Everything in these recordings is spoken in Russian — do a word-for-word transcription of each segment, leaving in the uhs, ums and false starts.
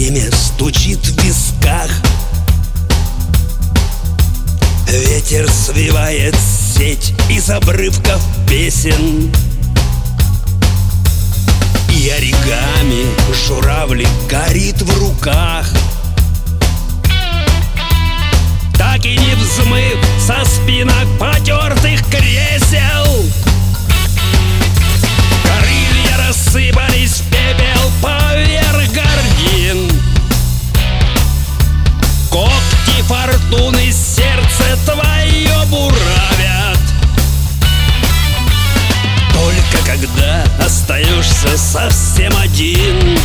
Время стучит в висках, ветер свивает сеть из обрывков песен. И оригами журавлик горит в руках, так и не взмыв со спинок потертых кресел. Крылья рассыпались в пепел поверх гордин, когти фортуны сердце твое буравят. Только когда остаешься совсем один,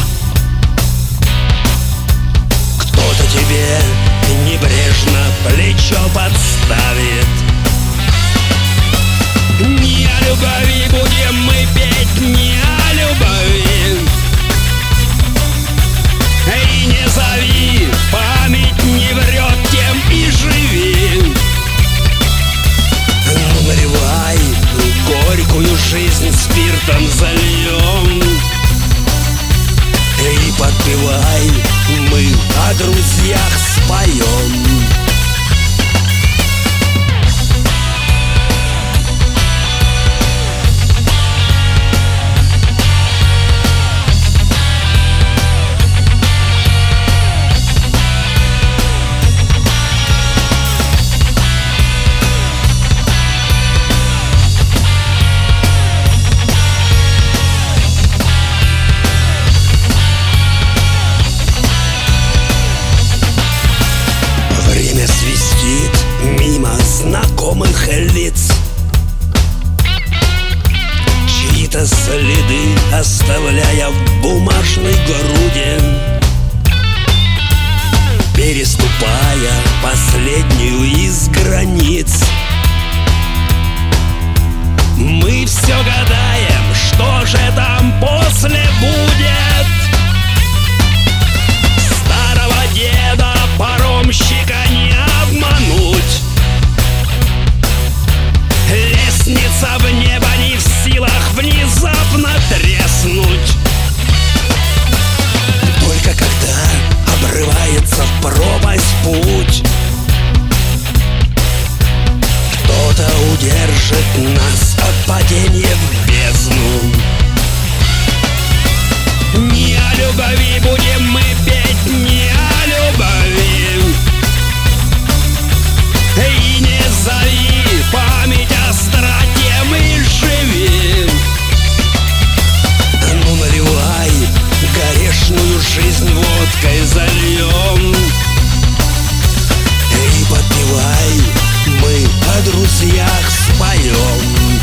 кто-то тебе небрежно плечо подставит. Не о любви будем мы петь, не о любви. И не зови, память не врет, тем и живи. Ну, наливай горькую жизнь спиртом зальем и подпевай, мы о друзьях споем. Свистит мимо знакомых лиц, чьи-то следы оставляя в бумажной груди, переступая последнюю из границ. Мы все гадаем, что же там после будет. Старого деда паромщика не обмануть, лестница в небо не в силах внезапно треснуть. Только когда обрывается в пропасть путь, кто-то удержит нас от падения в бездну. Не о любви будем мы петь, не о любви. И не зови, память остра, тем и живи. Ну, наливай, горешную жизнь водкой зальем и подпевай, мы о друзьях споем.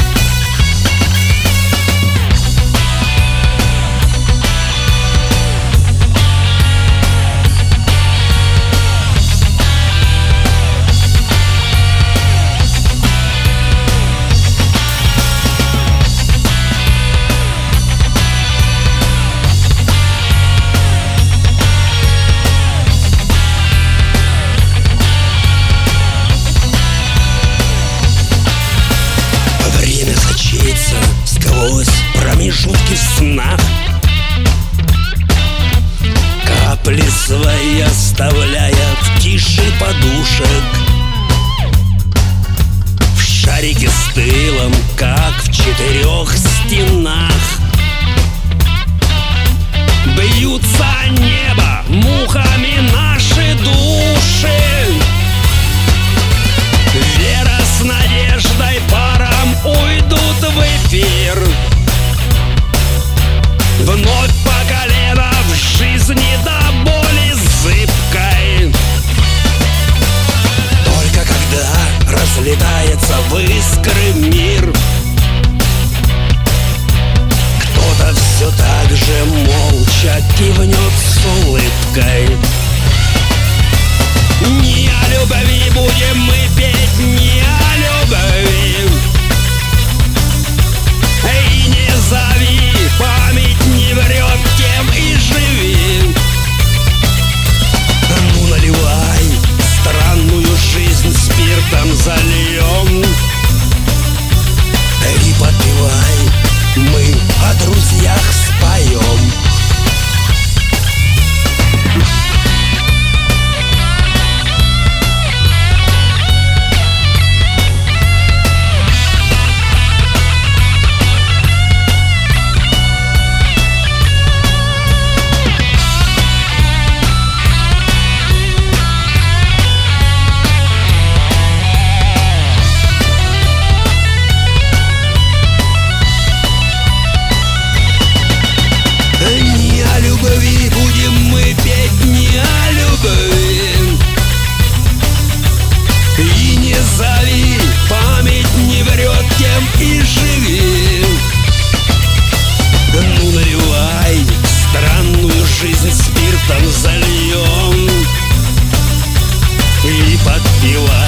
Сквозь промежутки в снах капли свои оставляя в тиши подушек, в шарике с тылом, как в четырех стенах. Бьются о небо мухами наши души, вера с надеждой паром уйдут в эфир. Вновь по колено в жизни до боли зыбкой. Только когда разлетается в искры мир, кто-то все так же молча светом зальем и подпеваем.